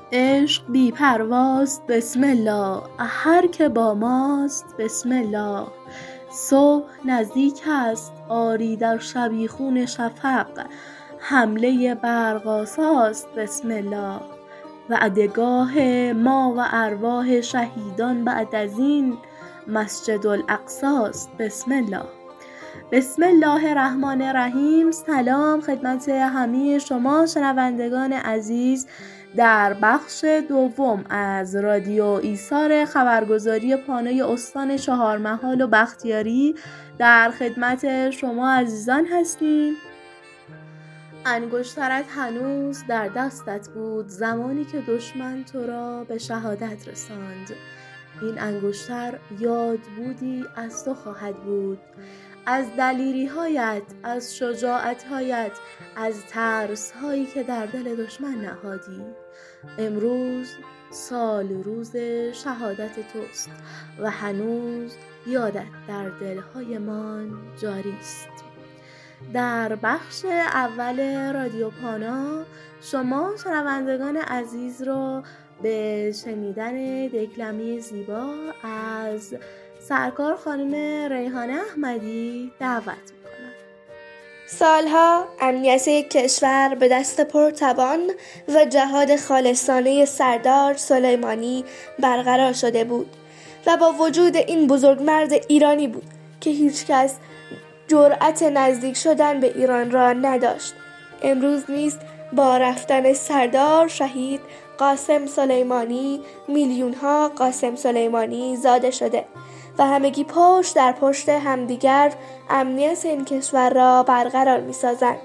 عشق بی پرواست بسم الله، هر که با ماست بسم الله. صبح نزدیک است آری در شبیخون شفق، حمله برق آساست بسم الله. وعدگاه ما و ارواح شهیدان بعد از این مسجد الاقصاست بسم الله. بسم الله الرحمن الرحیم. سلام خدمت همه شما شنوندگان عزیز در بخش دوم از رادیو ایثار خبرگزاری پانوی استان چهارمحال و بختیاری در خدمت شما عزیزان هستیم. انگشترت هنوز در دستت بود زمانی که دشمن تو را به شهادت رساند. این انگشتر یاد بودی از تو خواهد بود، از دلیری هایت، از شجاعت هایت، از ترس هایی که در دل دشمن نهادی. امروز سال روز شهادت توست و هنوز یادت در دلهای من جاری است. در بخش اول رادیو پانا شما شنوندگان عزیز رو به شنیدن دکلمه زیبا از سرکار خانم ریحانه احمدی دعوت میکنم. سالها امنیت کشور به دست پرتوان و جهاد خالصانه سردار سلیمانی برقرار شده بود و با وجود این بزرگمرد ایرانی بود که هیچکس جرأت نزدیک شدن به ایران را نداشت. امروز نیز با رفتن سردار شهید قاسم سلیمانی میلیون‌ها قاسم سلیمانی زاده شده و همگی پشت در پشت همدیگر امنیت این کشور را برقرار می‌سازند.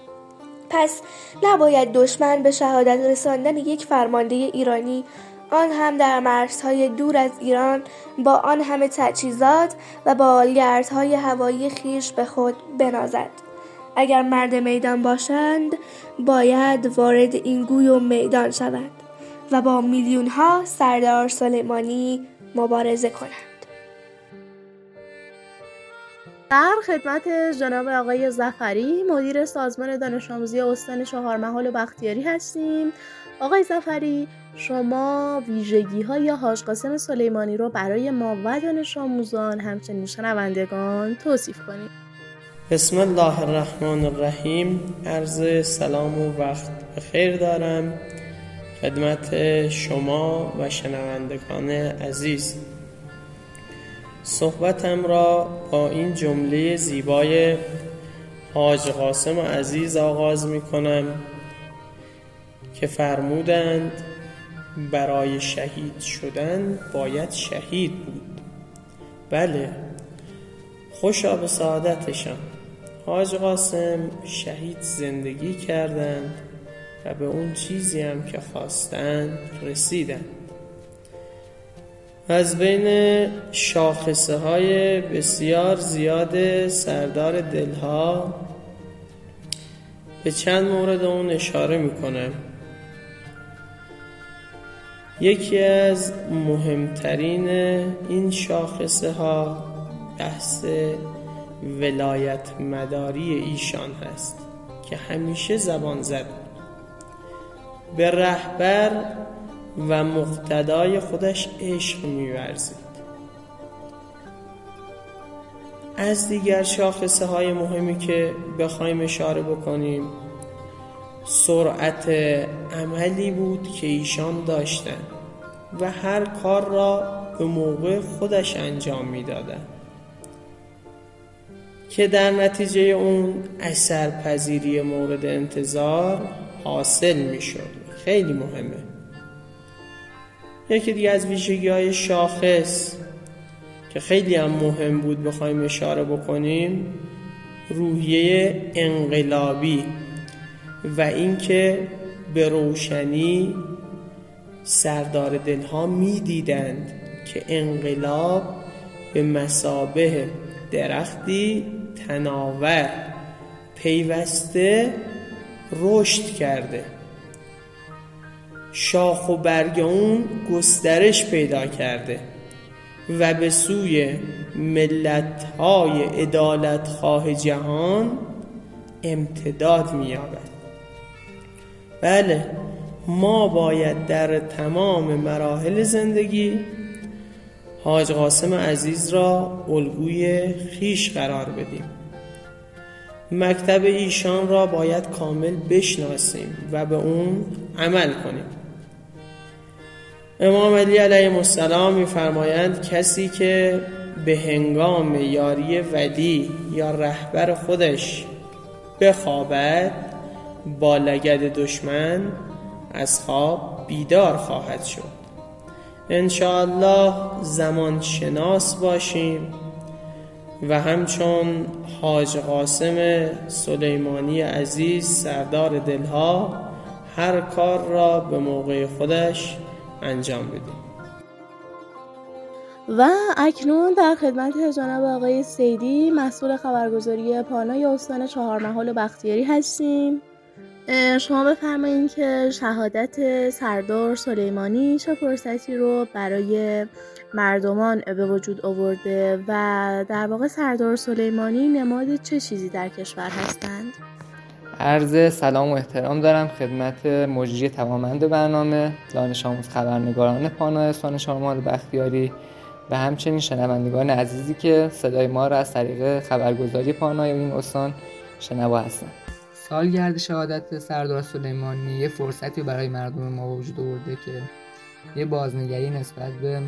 پس نباید دشمن به شهادت رساندن یک فرمانده ایرانی، آن هم در مرزهای دور از ایران، با آن همه تجهیزات و بالگردهای هوایی خویش به خود بنازد. اگر مرد میدان باشند باید وارد این گوی و میدان شوند و با میلیون‌ها سردار سلیمانی مبارزه کنند. در خدمت جناب آقای ظفری مدیر سازمان دانش آموزی استان چهارمحال و بختیاری هستیم. آقای ظفری، شما ویژگی‌های حاج قاسم سلیمانی رو برای ما و دانش آموزان همچنین شنوندگان توصیف کنید. بسم الله الرحمن الرحیم. عرض سلام و وقت بخیر دارم خدمت شما و شنوندگان عزیز. صحبتم را با این جمله زیبای حاج قاسم عزیز آغاز می کنم که فرمودند برای شهید شدن باید شهید بود. بله، خوشا به سعادتشان. حاج قاسم شهید زندگی کردند و به اون چیزی هم که خواستند رسیدند. از بین شاخصه های بسیار زیاد سردار دلها به چند مورد اون اشاره میکنم. یکی از مهمترین این شاخصه ها بحث ولایت مداری ایشان هست که همیشه زبان زد به رهبر و مقتدای خودش عشق می‌ورزید. از دیگر شاخصه های مهمی که بخوایم اشاره بکنیم سرعت عملی بود که ایشان داشتند و هر کار را به موقع خودش انجام می‌دادند که در نتیجه اون اثرپذیری مورد انتظار حاصل می‌شد. خیلی مهمه. یکی دیگه از ویژگی‌های شاخص که خیلی هم مهم بود بخوایم اشاره بکنیم روحیه انقلابی و اینکه به روشنی سردار دلها می‌دیدند که انقلاب به مثابه درختی تناور پیوسته رشد کرده، شاخ و برگ اون گسترش پیدا کرده و به سوی ملت‌های عدالت‌خواه جهان امتداد می‌یابد. بله، ما باید در تمام مراحل زندگی حاج قاسم عزیز را الگوی خویش قرار بدیم. مکتب ایشان را باید کامل بشناسیم و به اون عمل کنیم. امام علی علیه السلام می‌فرمایند کسی که به هنگام یاری ولی یا رهبر خودش بخوابد با لگد دشمن از خواب بیدار خواهد شد. انشاءالله زمان شناس باشیم و همچون حاج قاسم سلیمانی عزیز سردار دلها هر کار را به موقع خودش انجام بدیم. و اکنون در خدمت جناب آقای سیدی مسئول خبرگزاری پانای استان چهارمحال و بختیاری هستیم. شما بفرمایید که شهادت سردار سلیمانی چه فرصتی رو برای مردمان به وجود آورده و در واقع سردار سلیمانی نماد چه چیزی در کشور هستند؟ عرض سلام و احترام دارم خدمت مجری توانمند برنامه، دانش آموز خبرنگاران پانا استان چهارمحال و بختیاری و همچنین شنوندگان عزیزی که صدای ما را از طریق خبرگزاری پانای این استان شنوا هستند. سالگرد شهادت سردار سلیمانی یه فرصتی برای مردم ما وجود آورده که یه بازنگری نسبت به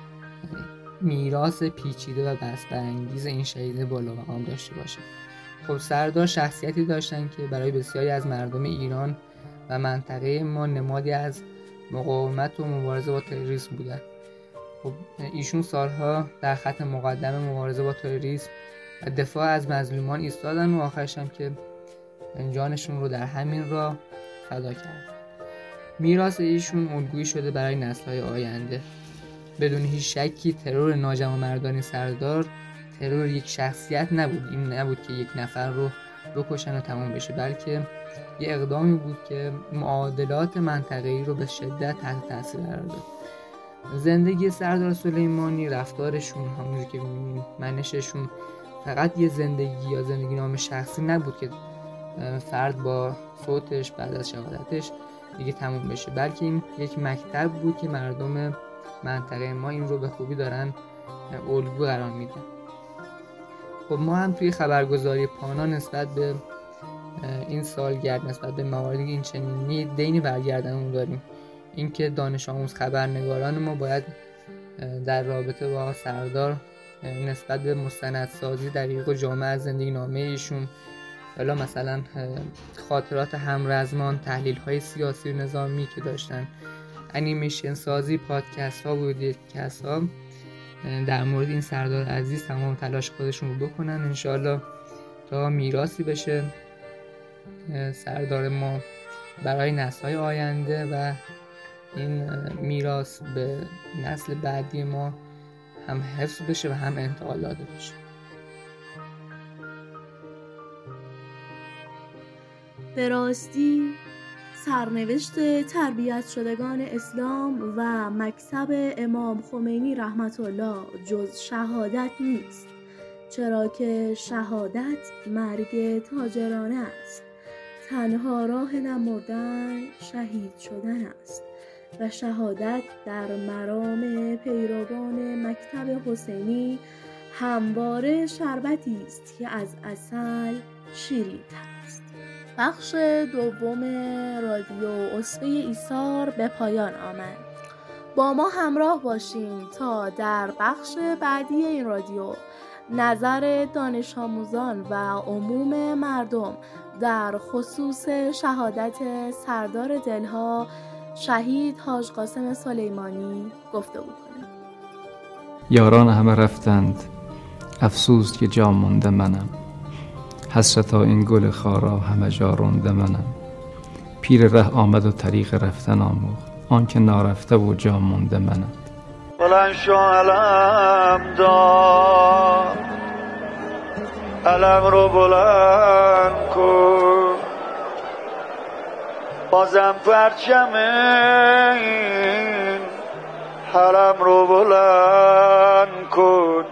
میراث پیچیده و بس‌برانگیز این شهید بالامقام داشته باشه. خب سردار شخصیتی داشتن که برای بسیاری از مردم ایران و منطقه ما نمادی از مقاومت و مبارزه با تروریسم بودن. خب ایشون سالها در خط مقدم مبارزه با تروریسم و دفاع از مظلومان ایستادن و آخرش هم که جانشون رو در همین راه فدا کرد. میراث ایشون الگویی شده برای نسل‌های آینده. بدون هیچ شکی ترور ناجوانمردان سردار ترور یک شخصیت نبود. این نبود که یک نفر رو بکشن و تمام بشه، بلکه یه اقدامی بود که معادلات منطقه‌ای رو به شدت تحت تاثیر قرار داد. زندگی سردار سلیمانی، رفتارشون، همونجوری که می‌بینیم منششون فقط یه زندگی یا زندگی نام شخصی نبود که فرد با صوتش بعد از شهادتش دیگه تموم بشه، بلکه این یک مکتب بود که مردم منطقه ما این رو به خوبی دارن الگو قرار میدن. خب ما هم توی خبرگزاری پانا نسبت به این سالگرد، نسبت به مواردی این چنینی دینی برگردنمون داریم. اینکه دانش آموز خبرنگاران ما باید در رابطه با سردار نسبت به مستندسازی دقیق و جامع از زندگی نامه ایشون، حالا مثلا خاطرات همرزمان، تحلیل های سیاسی و نظامی که داشتن، انیمیشن سازی، پادکست ها و ویدیوکست ها، در مورد این سردار عزیز تمام تلاش خودشون رو بکنن انشاءالله تا میراثی بشه سردار ما برای نسل‌های آینده و این میراث به نسل بعدی ما هم حفظ بشه و هم انتقال داده بشه. به راستی سرنوشت تربیت شدگان اسلام و مکتب امام خمینی رحمت الله جز شهادت نیست، چرا که شهادت مرگ تاجرانه است. تنها راه نمردن شهید شدن است و شهادت در مرام پیروان مکتب حسینی همواره شربتی است که از عسل شیرین‌تر است. بخش دوم رادیو اسوه ایثار به پایان آمد. با ما همراه باشین تا در بخش بعدی این رادیو نظر دانش آموزان و عموم مردم در خصوص شهادت سردار دلها شهید حاج قاسم سلیمانی گفتگو کنیم. یاران همه رفتند، افسوس که جا مانده منم. حسرتا این گل خارا همه جا رونده منم. پیر ره آمد و طریق رفتن آموخت، آن که نارفته و جا مانده منم. بلند شو علم دار، علم رو بلند کن، بازم پرچم این حرم رو بلند کن.